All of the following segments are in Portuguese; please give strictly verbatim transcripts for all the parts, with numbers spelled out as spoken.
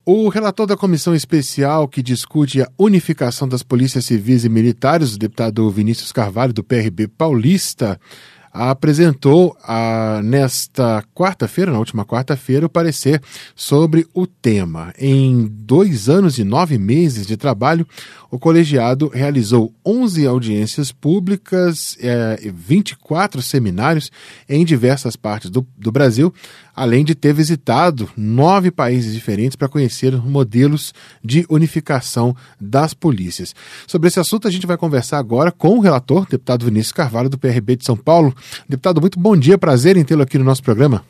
O relator da comissão especial que discute a unificação das polícias civis e militares, o deputado Vinícius Carvalho, do P R B paulista, apresentou a, nesta quarta-feira, na última quarta-feira, o parecer sobre o tema. Em dois anos e nove meses de trabalho, o colegiado realizou onze audiências públicas, eh, vinte e quatro seminários em diversas partes do, do Brasil, além de ter visitado nove países diferentes para conhecer modelos de unificação das polícias. Sobre esse assunto, a gente vai conversar agora com o relator, deputado Vinícius Carvalho, do P R B de São Paulo. Deputado, muito bom dia, prazer em tê-lo aqui no nosso programa.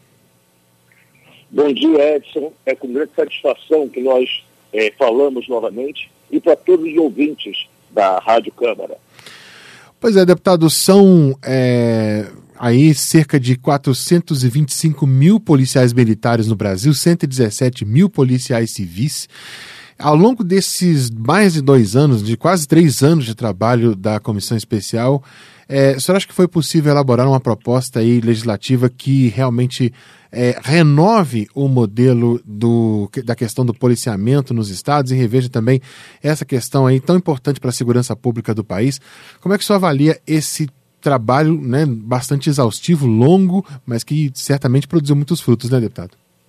Bom dia, Edson. É com grande satisfação que nós é, falamos novamente e para todos os ouvintes da Rádio Câmara. Pois é, deputado, são é, aí cerca de quatrocentos e vinte e cinco mil policiais militares no Brasil, cento e dezessete mil policiais civis. Ao longo desses mais de dois anos, de quase três anos de trabalho da comissão especial, é, o senhor acha que foi possível elaborar uma proposta aí legislativa que realmente é, renove o modelo do, da questão do policiamento nos estados e reveja também essa questão aí tão importante para a segurança pública do país? Como é que o senhor avalia esse trabalho, né, bastante exaustivo, longo, mas que certamente produziu muitos frutos, né, deputado?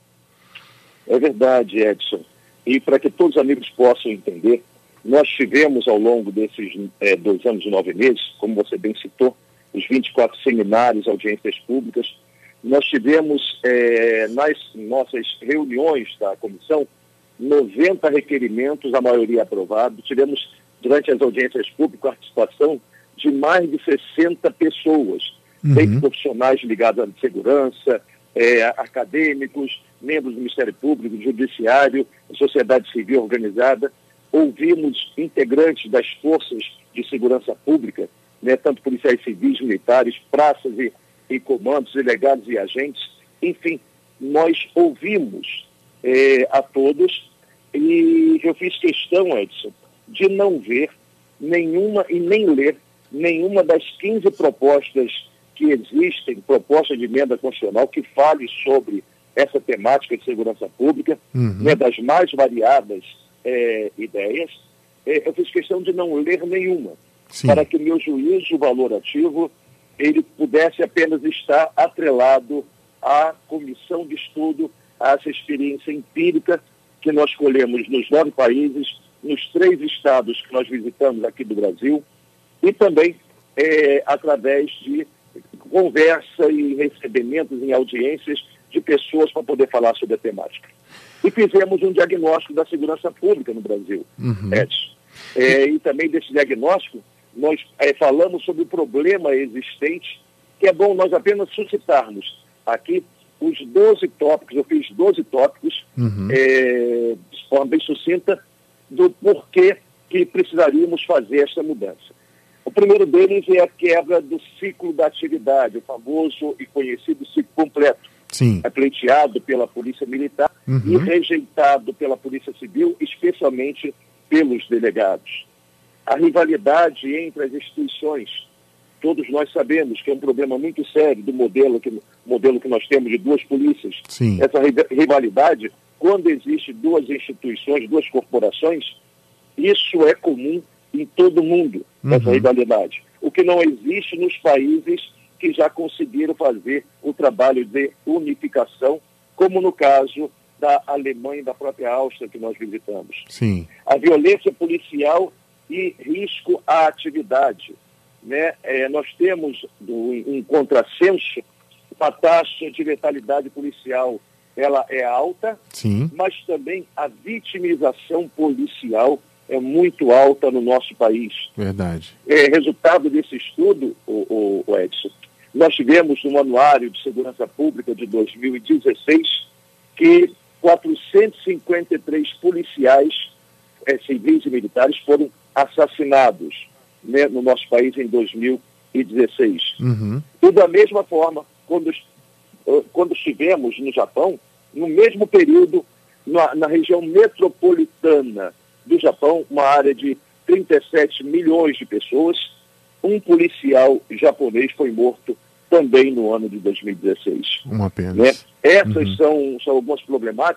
É verdade, Edson. E para que todos os amigos possam entender, nós tivemos ao longo desses é, dois anos e nove meses, como você bem citou, os vinte e quatro seminários, audiências públicas. Nós tivemos é, nas nossas reuniões da comissão noventa requerimentos, a maioria aprovado. Tivemos, durante as audiências públicas, participação de mais de sessenta pessoas, uhum. Desde profissionais ligados à segurança, é, acadêmicos, membros do Ministério Público, do Judiciário, da sociedade civil organizada. Ouvimos integrantes das forças de segurança pública, né, tanto policiais civis, militares, praças e, e comandos, delegados e agentes. Enfim, nós ouvimos é, a todos e eu fiz questão, Edson, de não ver nenhuma e nem ler nenhuma das quinze propostas que existem, proposta de emenda constitucional que fale sobre essa temática de segurança pública, uhum. né, das mais variadas é, ideias. É, eu fiz questão de não ler nenhuma, Sim. para que o meu juízo valorativo ele pudesse apenas estar atrelado à comissão de estudo, a essa experiência empírica que nós colhemos nos nove países, nos três estados que nós visitamos aqui do Brasil, e também é, através de conversa e recebimentos em audiências de pessoas para poder falar sobre a temática. E fizemos um diagnóstico da segurança pública no Brasil, uhum. Edson. É, e também desse diagnóstico, nós é, falamos sobre o problema existente, que é bom nós apenas suscitarmos aqui os doze tópicos, eu fiz doze tópicos, uhum. é, de forma bem sucinta, do porquê que precisaríamos fazer esta mudança. O primeiro deles é a quebra do ciclo da atividade, o famoso e conhecido ciclo completo. Sim. É pleiteado pela Polícia Militar uhum. e rejeitado pela Polícia Civil, especialmente pelos delegados. A rivalidade entre as instituições, todos nós sabemos que é um problema muito sério do modelo que, modelo que nós temos de duas polícias. Sim. Essa rivalidade, quando existe duas instituições, duas corporações, isso é comum em todo o mundo, uhum. essa rivalidade. O que não existe nos países que já conseguiram fazer o trabalho de unificação, como no caso da Alemanha e da própria Áustria que nós visitamos. Sim. A violência policial e risco à atividade. Né? É, nós temos do, em contrassenso uma taxa de letalidade policial, ela é alta, Sim. mas também a vitimização policial é muito alta no nosso país. Verdade. É, resultado desse estudo, o, o Edson, nós tivemos no Anuário de Segurança Pública de dois mil e dezesseis que quatrocentos e cinquenta e três policiais é, civis e militares foram assassinados, né, no nosso país em dois mil e dezesseis. Uhum. E da mesma forma, quando, quando estivemos no Japão, no mesmo período, na, na região metropolitana do Japão, uma área de trinta e sete milhões de pessoas, um policial japonês foi morto também no ano de dois mil e dezesseis. Uma pena. Né? Essas uhum. são, são algumas problemáticas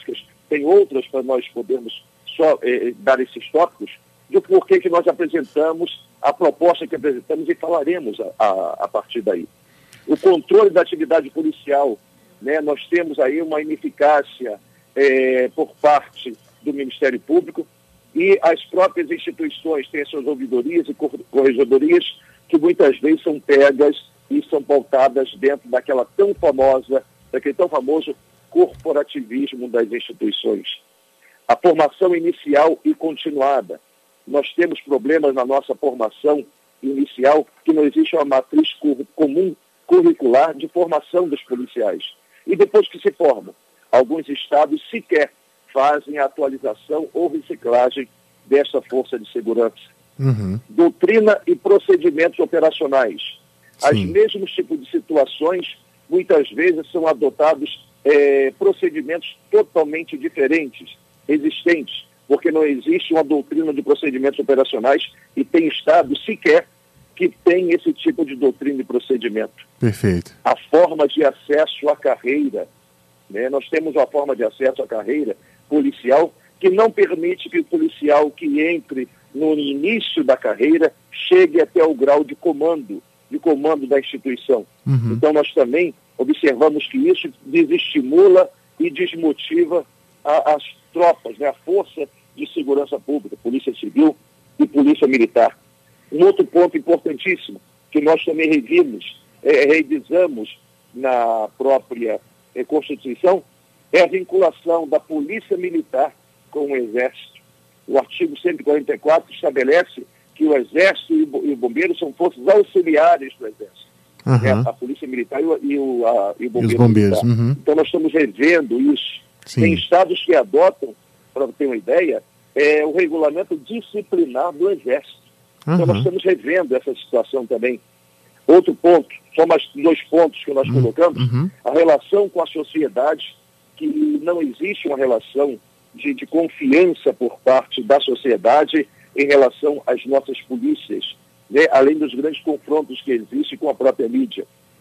tem outras para nós podermos só eh, dar esses tópicos, de porquê que nós apresentamos a proposta que apresentamos e falaremos a, a, a partir daí. O controle da atividade policial, né, nós temos aí uma ineficácia eh, por parte do Ministério Público, e as próprias instituições têm suas ouvidorias e corregedorias que muitas vezes são pegas e são pautadas dentro daquela tão famosa, daquele tão famoso corporativismo das instituições. A formação inicial e continuada. Nós temos problemas na nossa formação inicial, que não existe uma matriz comum curricular de formação dos policiais. E depois que se formam, alguns estados sequer fazem a atualização ou reciclagem dessa força de segurança. Uhum. Doutrina e procedimentos operacionais. Sim. Os mesmos tipos de situações, muitas vezes, são adotados é, procedimentos totalmente diferentes, existentes, porque não existe uma doutrina de procedimentos operacionais e tem estado sequer que tem esse tipo de doutrina e procedimento. Perfeito. A forma de acesso à carreira, né? Nós temos uma forma de acesso à carreira policial que não permite que o policial que entre no início da carreira chegue até o grau de comando, de comando da instituição. Uhum. Então nós também observamos que isso desestimula e desmotiva a, as tropas, né? A força de segurança pública, Polícia Civil e Polícia Militar. Um outro ponto importantíssimo que nós também revimos, é, revisamos na própria é, Constituição, é a vinculação da Polícia Militar com o Exército. O artigo cento e quarenta e quatro estabelece que o Exército e o Bombeiro são forças auxiliares do Exército. Uhum. É a Polícia Militar e o, e o, a, e o Bombeiro. E os bombeiros. Uhum. Então nós estamos revendo isso. Sim. Tem estados que adotam, para ter uma ideia, é, o regulamento disciplinar do Exército. Uhum. Então nós estamos revendo essa situação também. Outro ponto, só mais dois pontos que nós uhum. colocamos, uhum. a relação com a sociedade, que não existe uma relação de, de confiança por parte da sociedade em relação às nossas polícias, né? Além dos grandes confrontos que existem com a própria mídia.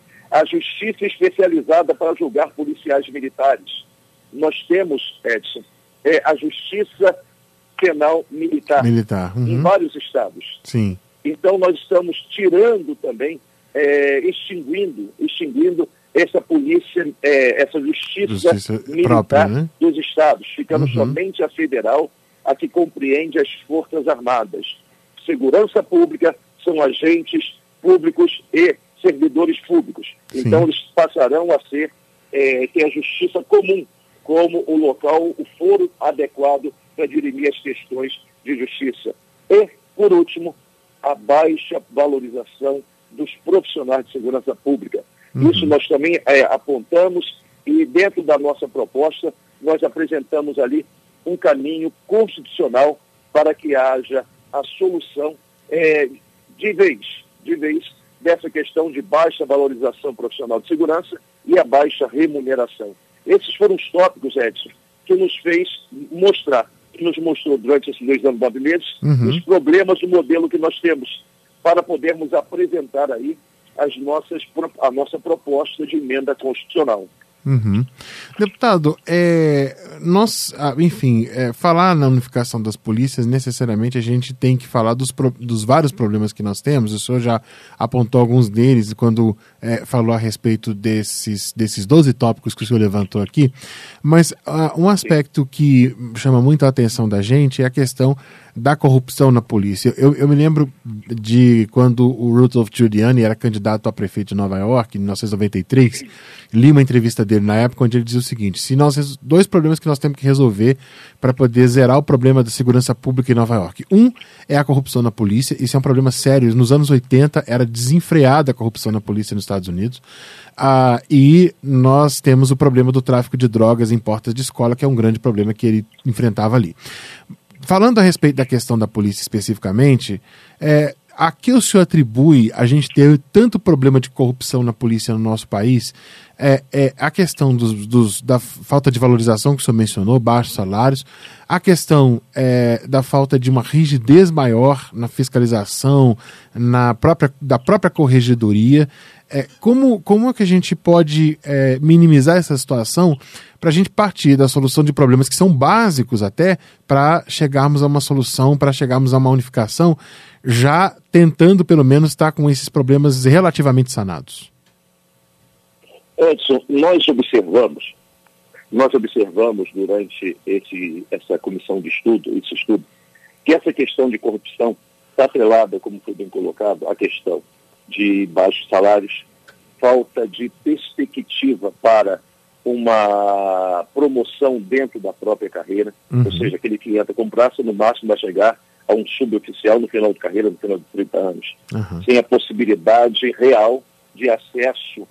A justiça especializada para julgar policiais militares. Nós temos, Edson, é, a justiça penal militar, militar. Uhum. em vários estados. Sim. Então nós estamos tirando também, é, extinguindo, extinguindo essa polícia, é, essa justiça, justiça militar própria, né? Dos estados, ficando uhum. somente a federal, a que compreende as Forças Armadas. Segurança Pública são agentes públicos e servidores públicos. Sim. Então eles passarão a ser, é, ter a justiça comum como o local, o foro adequado para dirimir as questões de justiça. E, por último, a baixa valorização dos profissionais de segurança pública. Uhum. Isso nós também é, apontamos e dentro da nossa proposta nós apresentamos ali um caminho constitucional para que haja a solução é, de vez, de vez dessa questão de baixa valorização profissional de segurança e a baixa remuneração. Esses foram os tópicos, Edson, que nos fez mostrar, que nos mostrou durante esses dois anos, nove meses, uhum. os problemas do modelo que nós temos, para podermos apresentar aí as nossas, a nossa proposta de emenda constitucional. Uhum. Deputado, é, nós, enfim, é, falar na unificação das polícias, necessariamente a gente tem que falar dos, pro, dos vários problemas que nós temos. O senhor já apontou alguns deles quando é, falou a respeito desses, desses doze tópicos que o senhor levantou aqui, mas uh, um aspecto que chama muito a atenção da gente é a questão da corrupção na polícia. Eu, eu me lembro de quando o Rudolph Giuliani era candidato a prefeito de Nova York, em mil novecentos e noventa e três, li uma entrevista dele na época onde ele dizia o seguinte: se nós, dois problemas que nós temos que resolver para poder zerar o problema da segurança pública em Nova York. Um é a corrupção na polícia, isso é um problema sério. Nos anos oitenta era desenfreada a corrupção na polícia nos Estados Unidos. Ah, e nós temos o problema do tráfico de drogas em portas de escola, que é um grande problema que ele enfrentava ali. Falando a respeito da questão da polícia especificamente, é, a que o senhor atribui a gente ter tanto problema de corrupção na polícia no nosso país? É, é a questão dos, dos, da falta de valorização que o senhor mencionou, baixos salários, a questão é, da falta de uma rigidez maior na fiscalização, na própria, da própria corregedoria, É, como, como é que a gente pode é, minimizar essa situação para a gente partir da solução de problemas que são básicos até para chegarmos a uma solução, para chegarmos a uma unificação, já tentando pelo menos estar com esses problemas relativamente sanados? Edson, nós observamos, nós observamos durante esse, essa comissão de estudo, esse estudo, que essa questão de corrupção está atrelada, como foi bem colocado, à questão de baixos salários, falta de perspectiva para uma promoção dentro da própria carreira, uhum. ou seja, aquele que entra com braço no máximo vai chegar a um suboficial no final de carreira, no final de trinta anos, uhum. sem a possibilidade real de acesso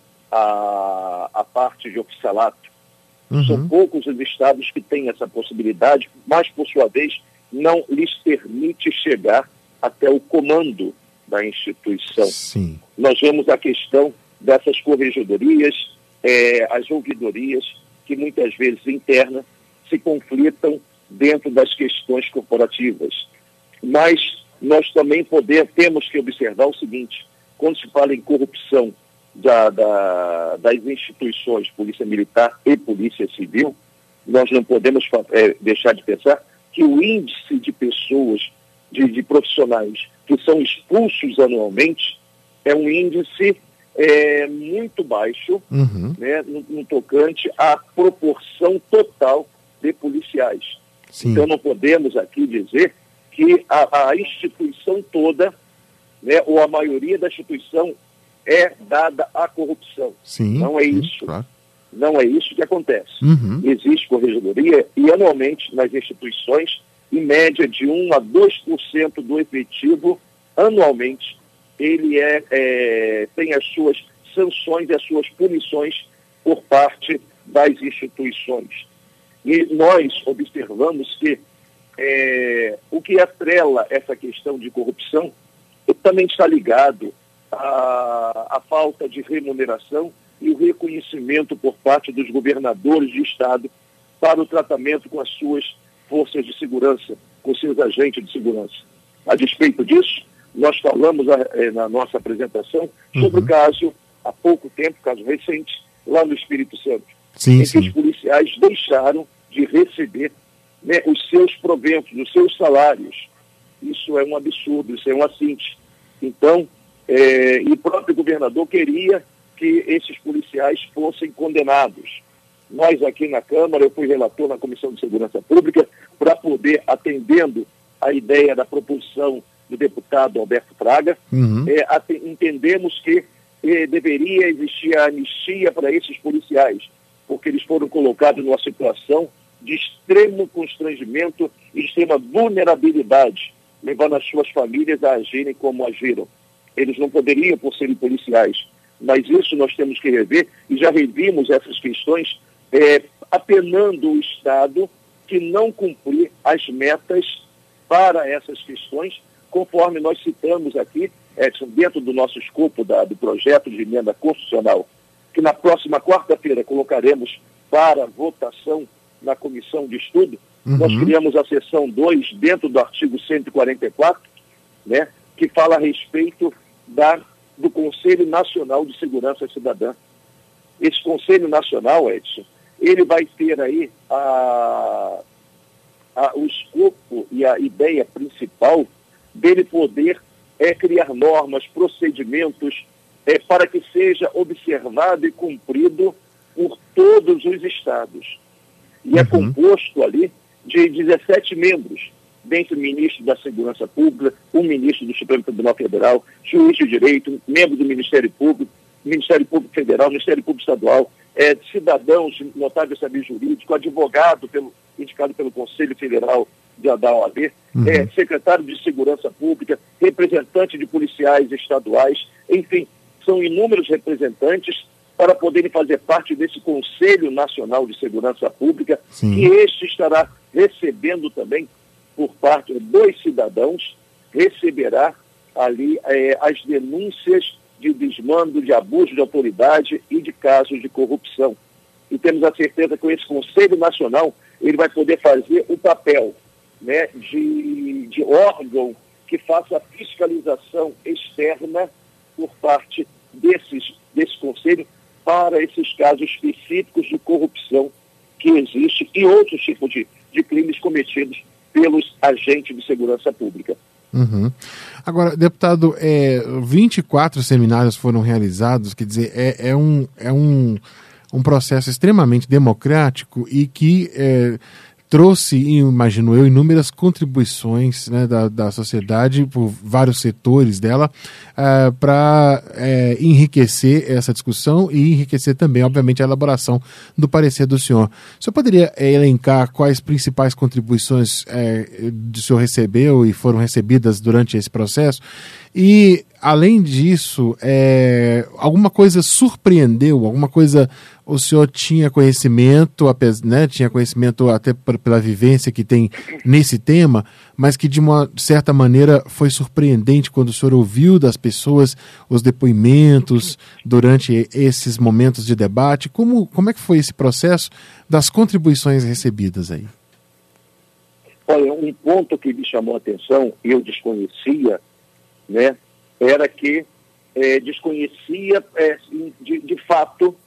à, à parte de oficialato. Uhum. São poucos os estados que têm essa possibilidade, mas, por sua vez, não lhes permite chegar até o comando da instituição. Sim. Nós vemos a questão dessas corregedorias, é, as ouvidorias, que muitas vezes internas se conflitam dentro das questões corporativas. Mas nós também poder, temos que observar o seguinte: quando se fala em corrupção da, da, das instituições, Polícia Militar e Polícia Civil, nós não podemos é, deixar de pensar que o índice de pessoas, de, de profissionais que são expulsos anualmente é um índice é, muito baixo, uhum. né, no, no tocante à proporção total de policiais. Sim. Então não podemos aqui dizer que a, a instituição toda, né, ou a maioria da instituição é dada à corrupção. Sim, não é sim, isso. Claro. Não é isso que acontece. Uhum. Existe corregedoria e anualmente nas instituições, em média de um a dois por cento do efetivo, anualmente, ele é, é, tem as suas sanções e as suas punições por parte das instituições. E nós observamos que é, o que atrela essa questão de corrupção também está ligado à, à falta de remuneração e o reconhecimento por parte dos governadores de estado para o tratamento com as suas forças de segurança, com seus agentes de segurança. A despeito disso, nós falamos eh, na nossa apresentação sobre uhum. o caso, há pouco tempo, caso recente, lá no Espírito Santo, sim, em sim. que os policiais deixaram de receber, né, os seus proventos, os seus salários. Isso é um absurdo, isso é um assinte. Então, eh, e o próprio governador queria que esses policiais fossem condenados. Nós aqui na Câmara, eu fui relator na Comissão de Segurança Pública para poder, atendendo a ideia da proposição do deputado Alberto Fraga, uhum. é, at- entendemos que é, deveria existir a anistia para esses policiais, porque eles foram colocados numa situação de extremo constrangimento e extrema vulnerabilidade, levando as suas famílias a agirem como agiram. Eles não poderiam, por serem policiais, mas isso nós temos que rever, e já revimos essas questões, é, apenando o Estado que não cumprir as metas para essas questões, conforme nós citamos aqui, Edson, dentro do nosso escopo da, do projeto de emenda constitucional, que na próxima quarta-feira colocaremos para votação na comissão de estudo. Uhum. Nós criamos a seção dois dentro do artigo cento e quarenta e quatro, né, que fala a respeito da, do Conselho Nacional de Segurança Cidadã. Esse Conselho Nacional, Edson, ele vai ter aí a, a, o escopo e a ideia principal dele poder é, criar normas, procedimentos, é, para que seja observado e cumprido por todos os estados. E uhum. é composto ali de dezessete membros, dentre o ministro da Segurança Pública, o ministro do Supremo Tribunal Federal, juiz de direito, membro do Ministério Público, Ministério Público Federal, Ministério Público Estadual, é, cidadãos, notáveis saber jurídico, advogado pelo, indicado pelo Conselho Federal da, da O A B, uhum. é, secretário de Segurança Pública, representante de policiais estaduais, enfim, são inúmeros representantes para poderem fazer parte desse Conselho Nacional de Segurança Pública, Sim. que este estará recebendo também, por parte dos cidadãos, receberá ali é, as denúncias de desmando, de abuso de autoridade e de casos de corrupção. E temos a certeza que esse Conselho Nacional ele vai poder fazer o papel, né, de, de órgão que faça a fiscalização externa por parte desses, desse conselho para esses casos específicos de corrupção que existe e outros tipos de, de crimes cometidos pelos agentes de segurança pública. Uhum. Agora, deputado, é, vinte e quatro seminários foram realizados, quer dizer, é, é, um, é um, um processo extremamente democrático e que é, trouxe, imagino eu, inúmeras contribuições, né, da, da sociedade, por vários setores dela, uh, para uh, enriquecer essa discussão e enriquecer também, obviamente, a elaboração do parecer do senhor. O senhor poderia uh, elencar quais principais contribuições uh, o senhor recebeu e foram recebidas durante esse processo? E, além disso, é, alguma coisa surpreendeu? Alguma coisa o senhor tinha conhecimento, né, tinha conhecimento até pela vivência que tem nesse tema, mas que de uma certa maneira foi surpreendente quando o senhor ouviu das pessoas os depoimentos durante esses momentos de debate? Como, como é que foi esse processo das contribuições recebidas aí? Olha, um ponto que me chamou a atenção, eu desconhecia, né, era que é, desconhecia é, de, de fato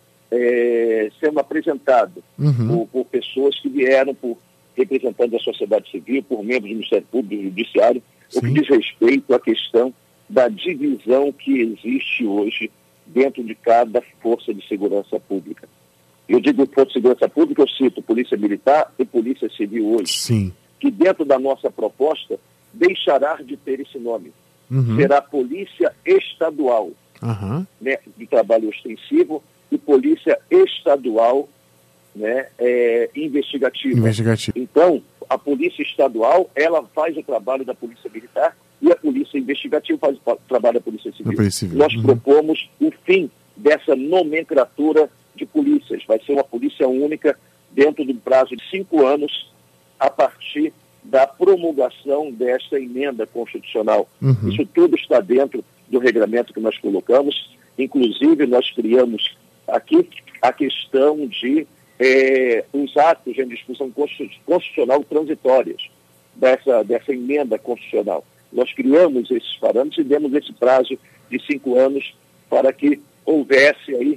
é, sendo apresentado uhum. por, por pessoas que vieram por representantes da sociedade civil, por membros do Ministério Público e Judiciário, Sim. o que diz respeito à questão da divisão que existe hoje dentro de cada força de segurança pública. Eu digo força de segurança pública, eu cito Polícia Militar e Polícia Civil hoje, Sim. que dentro da nossa proposta deixará de ter esse nome. Uhum. Será Polícia Estadual, uhum. né, de trabalho ostensivo, e Polícia Estadual, né, é, investigativa. investigativa. Então, a Polícia Estadual, ela faz o trabalho da Polícia Militar e a Polícia Investigativa faz o trabalho da Polícia Civil. Civil. Nós uhum. propomos o fim dessa nomenclatura de polícias. Vai ser uma polícia única dentro do prazo de cinco anos a partir da promulgação desta emenda constitucional. Uhum. Isso tudo está dentro do regramento que nós colocamos. Inclusive, nós criamos aqui a questão de eh, os atos de discussão constitucional transitórias dessa, dessa emenda constitucional. Nós criamos esses parâmetros e demos esse prazo de cinco anos para que houvesse aí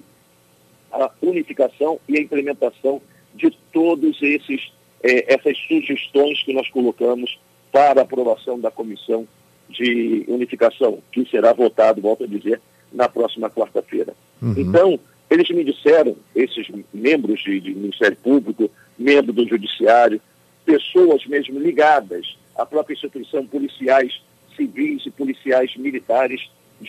a unificação e a implementação de todos esses eh, essas sugestões que nós colocamos para a aprovação da comissão de unificação, que será votado, volto a dizer, na próxima quarta-feira. Uhum. Então, eles me disseram, esses membros de, de Ministério Público, membros do Judiciário, pessoas mesmo ligadas à própria instituição, policiais civis e policiais militares,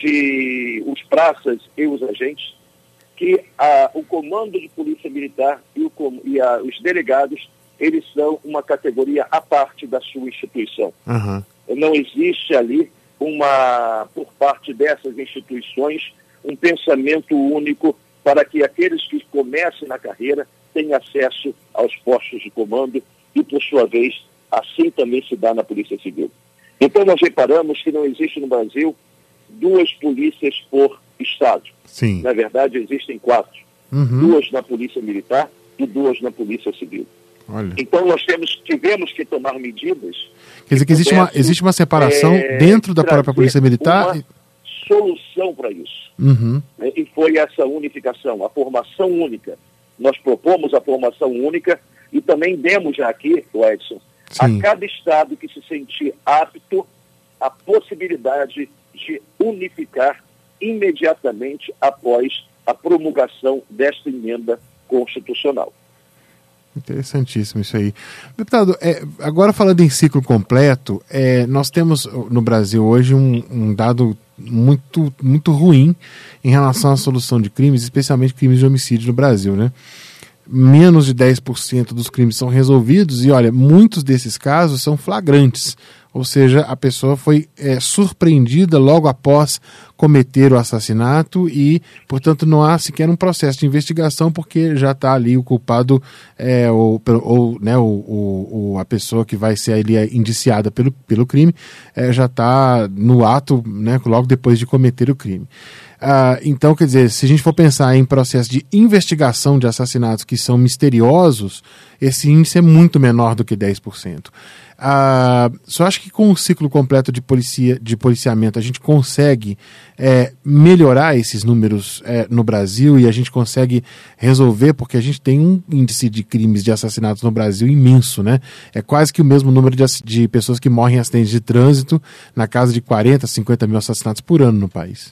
de os praças e os agentes, que a, o comando de polícia militar e, o, e a, os delegados, eles são uma categoria à parte da sua instituição. Uhum. Não existe ali, uma, por parte dessas instituições, um pensamento único para que aqueles que comecem na carreira tenham acesso aos postos de comando e, por sua vez, assim também se dá na Polícia Civil. Então, nós reparamos que não existe no Brasil duas polícias por estado. Sim. Na verdade, existem quatro. Uhum. Duas na Polícia Militar e duas na Polícia Civil. Olha. Então, nós temos, tivemos que tomar medidas. Quer dizer que existe uma, existe uma separação é, dentro da própria Polícia Militar? Uma solução para isso. Uhum. E foi essa unificação, a formação única. Nós propomos a formação única e também demos já aqui, o Edson, Sim. a cada estado que se sentir apto, a possibilidade de unificar imediatamente após a promulgação desta emenda constitucional. Interessantíssimo isso aí. Deputado, é, agora falando em ciclo completo, é, nós temos no Brasil hoje um, um dado muito, muito ruim em relação à solução de crimes, especialmente crimes de homicídio no Brasil, né? Menos de dez por cento dos crimes são resolvidos e, olha, muitos desses casos são flagrantes, ou seja, a pessoa foi é, surpreendida logo após cometer o assassinato e, portanto, não há sequer um processo de investigação porque já está ali o culpado é, ou, ou né, o, o, a pessoa que vai ser ali indiciada pelo, pelo crime é, já está no ato, né, logo depois de cometer o crime. Ah, então, quer dizer, se a gente for pensar em processo de investigação de assassinatos que são misteriosos, esse índice é muito menor do que dez por cento. Ah, só acho que com o ciclo completo de, policia, de policiamento a gente consegue é, melhorar esses números é, no Brasil, e a gente consegue resolver, porque a gente tem um índice de crimes, de assassinatos no Brasil imenso, né? É quase que o mesmo número de, de pessoas que morrem em acidentes de trânsito, na casa de quarenta, cinquenta mil assassinatos por ano no país.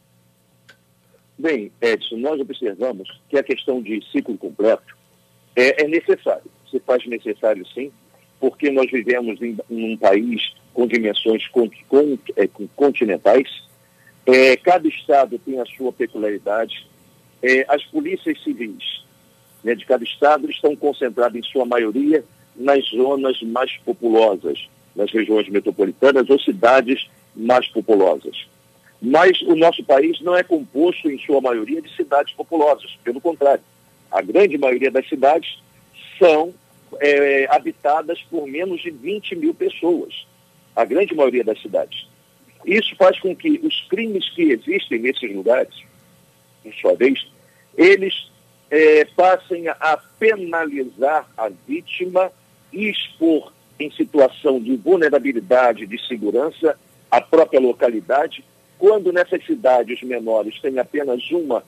Bem, Edson, nós observamos que a questão de ciclo completo é, é necessário. Se faz necessário, sim, porque nós vivemos em, em um país com dimensões con, con, é, continentais. É, cada estado tem a sua peculiaridade. É, as polícias civis, né, de cada estado estão concentradas, em sua maioria, nas zonas mais populosas, nas regiões metropolitanas ou cidades mais populosas. Mas o nosso país não é composto, em sua maioria, de cidades populosas. Pelo contrário, a grande maioria das cidades são é, habitadas por menos de vinte mil pessoas. A grande maioria das cidades. Isso faz com que os crimes que existem nesses lugares, por sua vez, eles é, passem a penalizar a vítima e expor em situação de vulnerabilidade de segurança a própria localidade, quando nessas cidades menores tem apenas uma,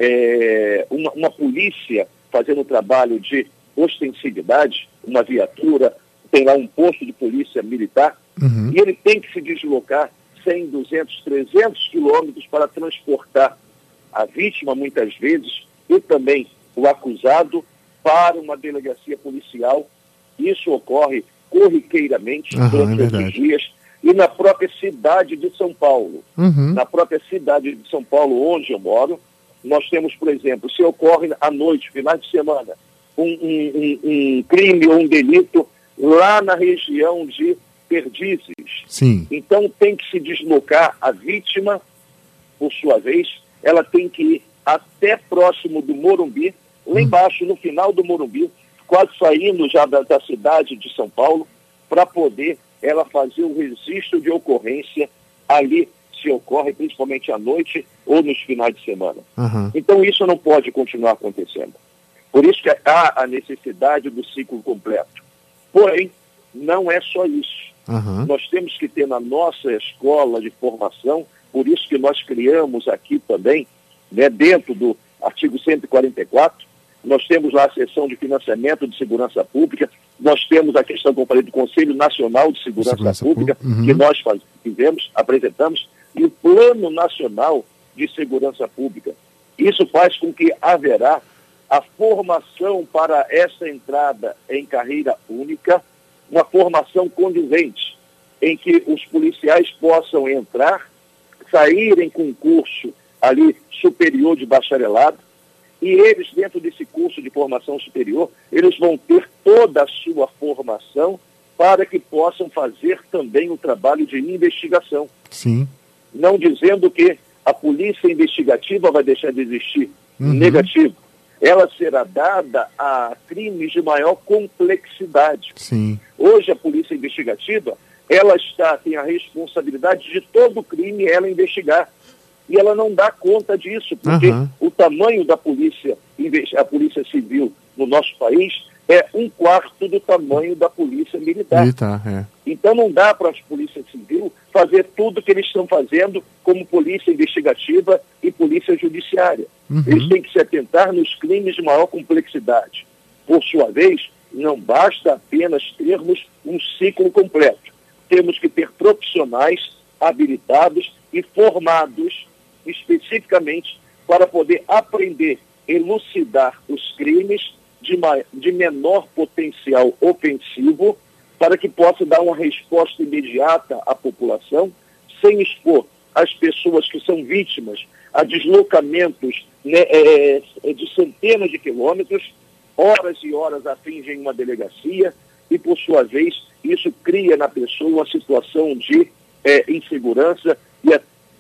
é, uma, uma polícia fazendo um trabalho de ostensividade, uma viatura, tem lá um posto de polícia militar, uhum. e ele tem que se deslocar cem, duzentos, trezentos quilômetros para transportar a vítima, muitas vezes, e também o acusado para uma delegacia policial. Isso ocorre corriqueiramente uhum, durante é os dias. E na própria cidade de São Paulo, uhum. na própria cidade de São Paulo, onde eu moro, nós temos, por exemplo, se ocorre à noite, finais de semana, um, um, um, um crime ou um delito lá na região de Perdizes. Sim. Então tem que se deslocar a vítima, por sua vez, ela tem que ir até próximo do Morumbi, lá embaixo, no final do Morumbi, quase saindo já da, da cidade de São Paulo, para poder ela fazer o registro de ocorrência ali, se ocorre principalmente à noite ou nos finais de semana. Uhum. Então isso não pode continuar acontecendo. Por isso que há a necessidade do ciclo completo. Porém, não é só isso. Uhum. Nós temos que ter na nossa escola de formação, por isso que nós criamos aqui também, né, dentro do artigo cento e quarenta e quatro, nós temos lá a seção de financiamento de segurança pública, nós temos a questão, como eu falei, do Conselho Nacional de Segurança, segurança Pública, uhum. que nós faz, fizemos, apresentamos, e o Plano Nacional de Segurança Pública. Isso faz com que haverá a formação para essa entrada em carreira única, uma formação condizente, em que os policiais possam entrar, saírem com um curso ali superior de bacharelado, e eles, dentro desse curso de formação superior, eles vão ter toda a sua formação para que possam fazer também o trabalho de investigação. Sim. Não dizendo que a polícia investigativa vai deixar de existir. Uhum. Negativo. Ela será dada a crimes de maior complexidade. Sim. Hoje a polícia investigativa, ela está, tem a responsabilidade de todo crime ela investigar. E ela não dá conta disso, porque uhum. o tamanho da polícia, a polícia civil no nosso país é um quarto do tamanho da polícia militar. Militar, é. Então não dá para a polícia civil fazer tudo que eles estão fazendo como polícia investigativa e polícia judiciária. Uhum. Eles têm que se atentar nos crimes de maior complexidade. Por sua vez, não basta apenas termos um ciclo completo. Temos que ter profissionais habilitados e formados especificamente para poder aprender, elucidar os crimes de, de menor potencial ofensivo, para que possa dar uma resposta imediata à população, sem expor as pessoas que são vítimas a deslocamentos, né, é, de centenas de quilômetros, horas e horas a fim de uma delegacia, e por sua vez isso cria na pessoa uma situação de é, insegurança e a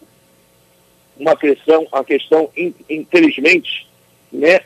uma questão, a questão, infelizmente, né,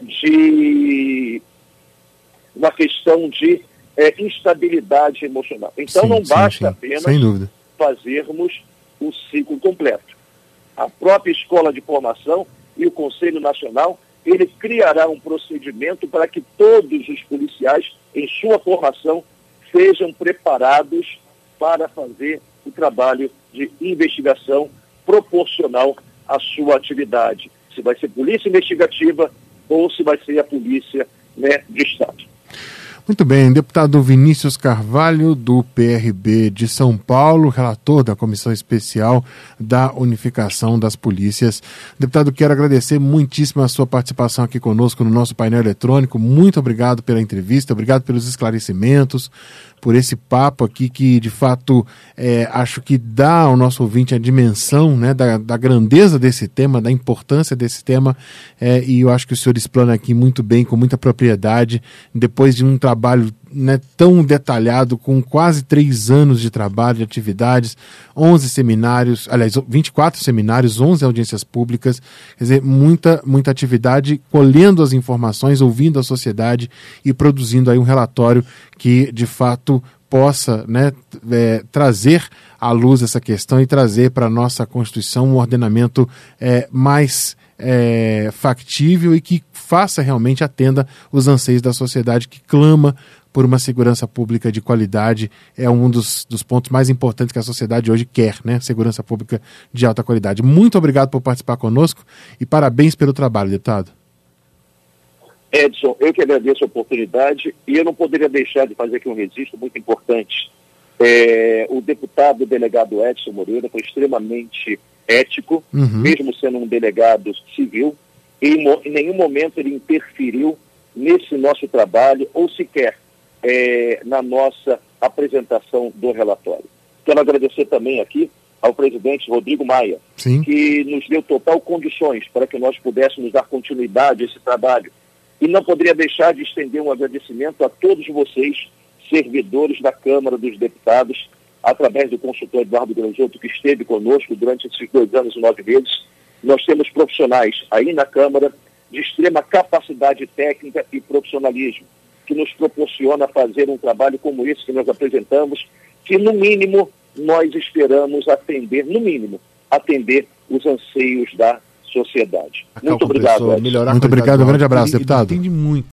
de uma questão de é, instabilidade emocional. Então sim, não basta sim, sim. apenas fazermos o ciclo completo. a própria Escola de Formação e o Conselho Nacional, ele criará um procedimento para que todos os policiais, em sua formação, sejam preparados para fazer o trabalho de investigação proporcional à sua atividade. Se vai ser polícia investigativa ou se vai ser a polícia, né, de Estado. Muito bem, deputado Vinícius Carvalho, do P R B de São Paulo, relator da Comissão Especial da Unificação das Polícias. Deputado, quero agradecer muitíssimo a sua participação aqui conosco no nosso painel eletrônico. Muito obrigado pela entrevista, obrigado pelos esclarecimentos, por esse papo aqui que, de fato, é, acho que dá ao nosso ouvinte a dimensão, né, da, da grandeza desse tema, da importância desse tema, é, e eu acho que o senhor explana aqui muito bem, com muita propriedade, depois de um trabalho, né, tão detalhado, com quase três anos de trabalho, de atividades, onze seminários, aliás, vinte e quatro seminários, onze audiências públicas, quer dizer, muita, muita atividade, colhendo as informações, ouvindo a sociedade e produzindo aí um relatório que, de fato, possa, né, é, trazer à luz essa questão e trazer para a nossa Constituição um ordenamento é, mais é, factível e que faça realmente, atenda os anseios da sociedade que clama por uma segurança pública de qualidade. É um dos, dos pontos mais importantes que a sociedade hoje quer, né? Segurança pública de alta qualidade. Muito obrigado por participar conosco e parabéns pelo trabalho, deputado. Edson, eu que agradeço a oportunidade e eu não poderia deixar de fazer aqui um registro muito importante. É, o deputado delegado Edson Moreira foi extremamente ético, uhum. mesmo sendo um delegado civil, e em nenhum momento ele interferiu nesse nosso trabalho ou sequer é, na nossa apresentação do relatório. Quero agradecer também aqui ao presidente Rodrigo Maia, Sim. que nos deu total condições para que nós pudéssemos dar continuidade a esse trabalho. E não poderia deixar de estender um agradecimento a todos vocês, servidores da Câmara dos Deputados, através do consultor Eduardo Granzotto, que esteve conosco durante esses dois anos e nove meses. Nós temos profissionais aí na Câmara de extrema capacidade técnica e profissionalismo, que nos proporciona fazer um trabalho como esse que nós apresentamos, que no mínimo nós esperamos atender, no mínimo, atender os anseios da sociedade. Muito obrigado. Muito obrigado, um grande abraço, deputado. Entende muito.